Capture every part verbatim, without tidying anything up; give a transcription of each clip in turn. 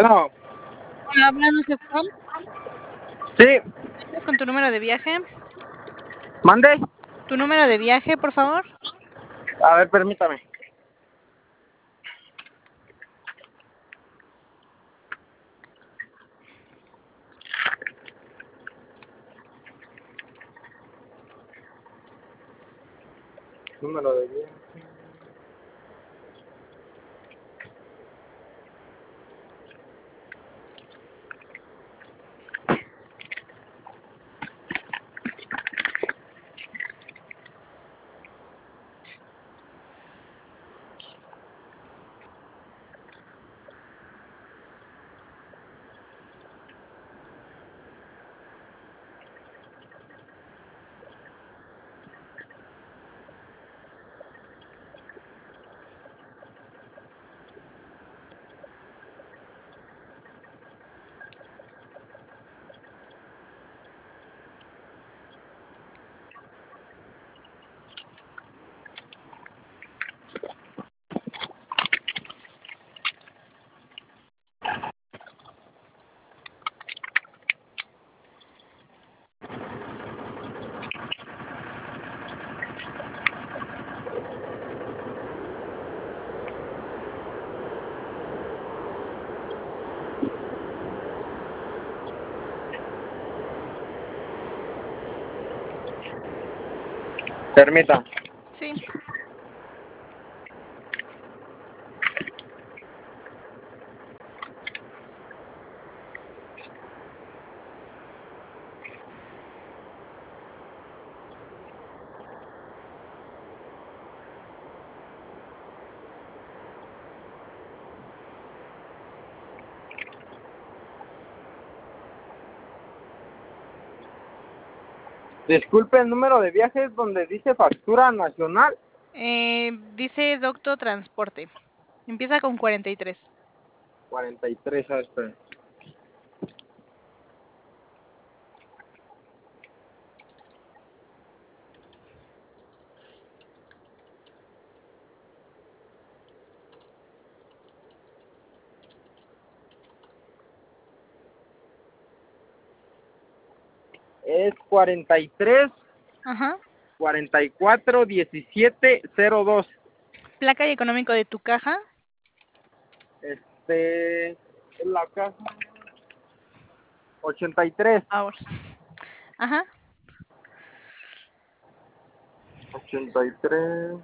Bueno, Hola, buenas noches, Juan. sí, ¿Cuentas con tu número de viaje? mande. ¿Tu número de viaje, por favor? A ver, permítame. Número de viaje. Permítame. Sí. Disculpe, el número de viajes donde dice factura nacional. Eh, dice Docto Transporte. Empieza con cuarenta y tres. cuarenta y tres, a ver, espera. Es cuarenta y tres, Ajá. cuarenta y cuatro, diecisiete, cero dos. Placa y económico de tu caja. Este, en la casa ochenta y tres. Ahora. Ajá. ochenta y tres.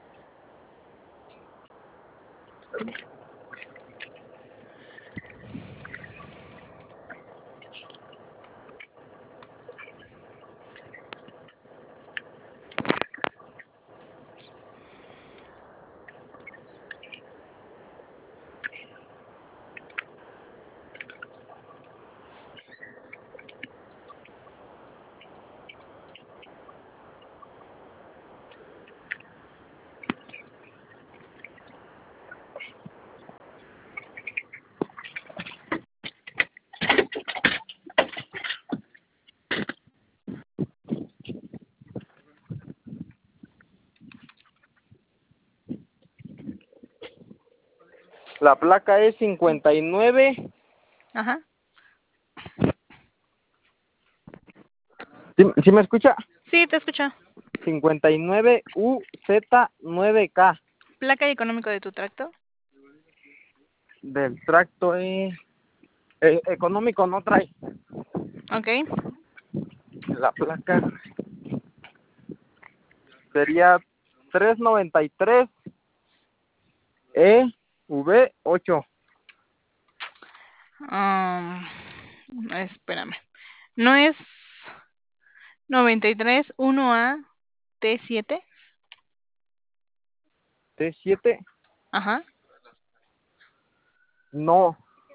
La placa es cincuenta y nueve. Ajá. ¿Sí, sí me escucha? Sí, te escucho. cincuenta y nueve U Z nueve K. Placa y económico de tu tracto. Del tracto es eh, económico, no trae. Ok. La placa sería trescientos noventa y tres E V ocho. Um, espérame. ¿No es noventa y tres uno A T siete? T siete. Ajá. No,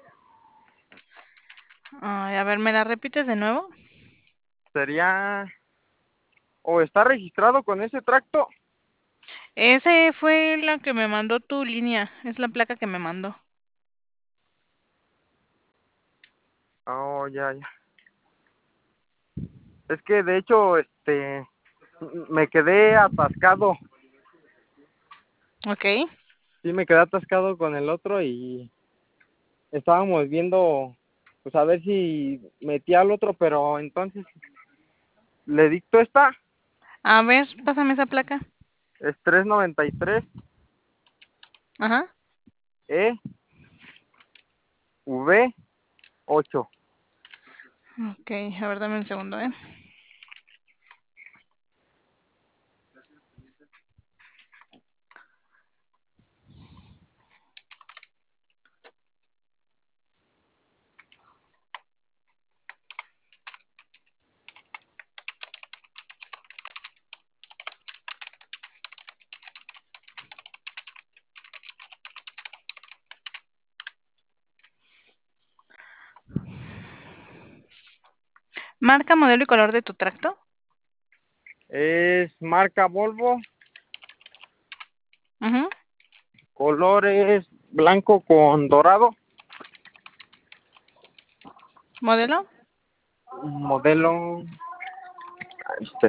Ay, a ver, ¿me la repites de nuevo? sería o está registrado con ese tracto. Ese fue la que me mandó tu línea. Es la placa que me mandó. Oh, ya, ya. Es que de hecho, este, me quedé atascado. Ok. Sí, me quedé atascado con el otro y estábamos viendo, pues a ver si metía al otro, pero entonces le dicto esta. A ver, pásame esa placa. Es tres noventa y tres Ajá. E V ocho. Ok, a ver, dame un segundo, ¿eh? Marca, modelo y color de tu tracto. Es marca Volvo. Ajá. Color es blanco con dorado. ¿Modelo? Modelo. Este.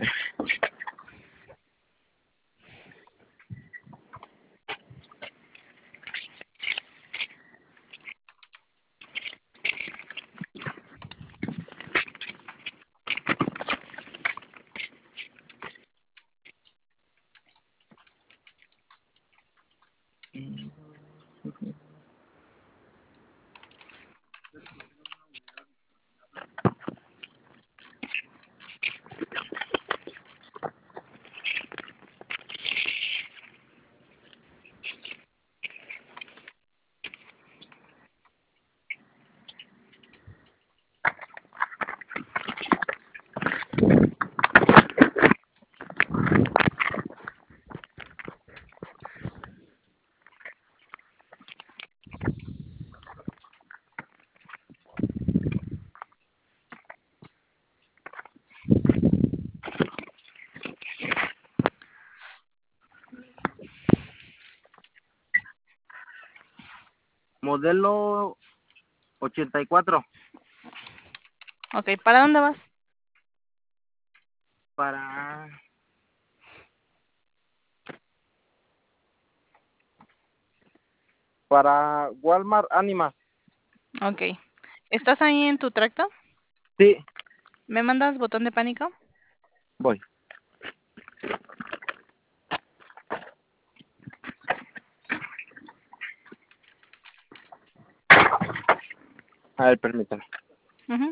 Modelo ochenta y cuatro. Ok, ¿para dónde vas? Para. Para Walmart Anima. Ok. ¿Estás ahí en tu tracto? Sí, ¿Me mandas botón de pánico? voy. A ver, permítame. Ajá.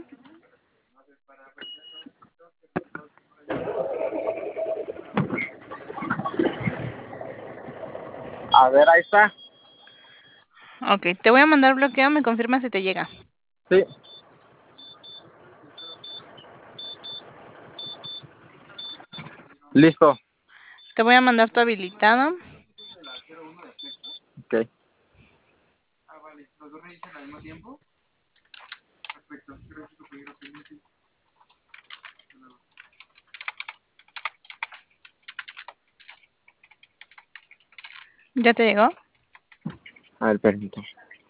A ver, ahí está. Ok, te voy a mandar bloqueo, me confirma si te llega. Sí. Listo. Te voy a mandar tu habilitado. Ok. ¿Ya te llegó? A ver, permítame.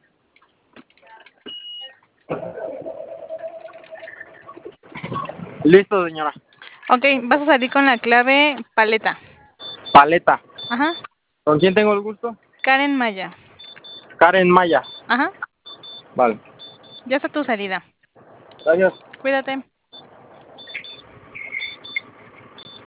Listo, señora. Ok, vas a salir con la clave paleta. Paleta. Ajá. ¿Con quién tengo el gusto? Karen Maya. Karen Maya. Ajá. Vale. Ya está tu salida. Gracias. Cuídate.